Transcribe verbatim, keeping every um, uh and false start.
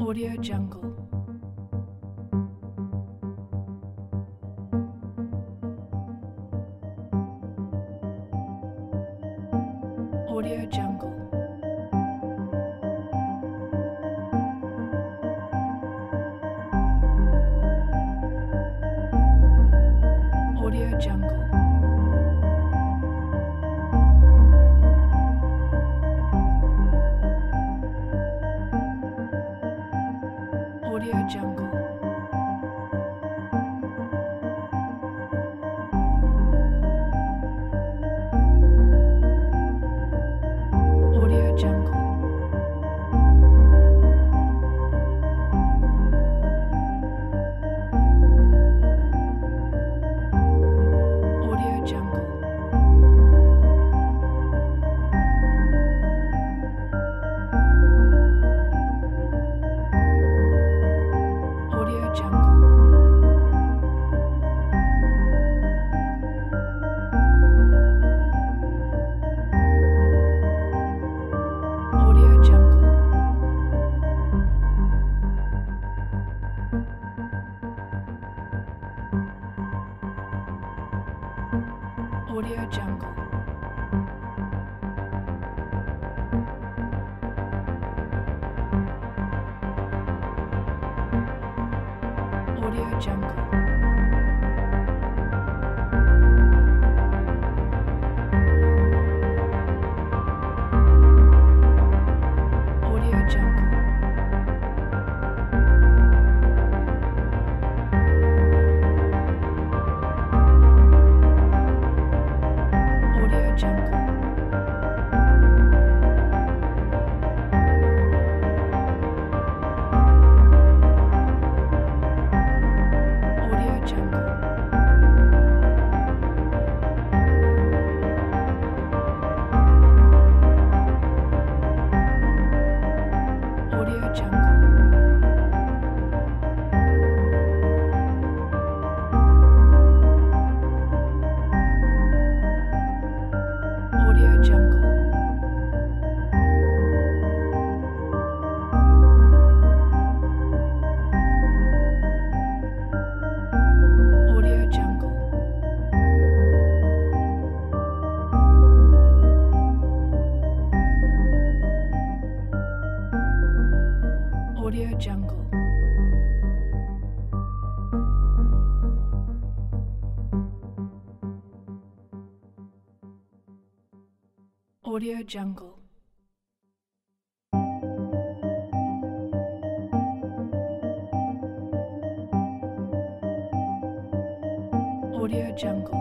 Audio Jungle. Audio Jungle. Audio Jungle. Audio Jungle. Audio Jungle. Audio Jungle. Audio Jungle. Audio Jungle. Audio Jungle. Audio Jungle. Audio Jungle. Audio Jungle. Audio Jungle. Audio Jungle. Audio Jungle. Audio Jungle. Audio Jungle. Audio Jungle. Audio Jungle.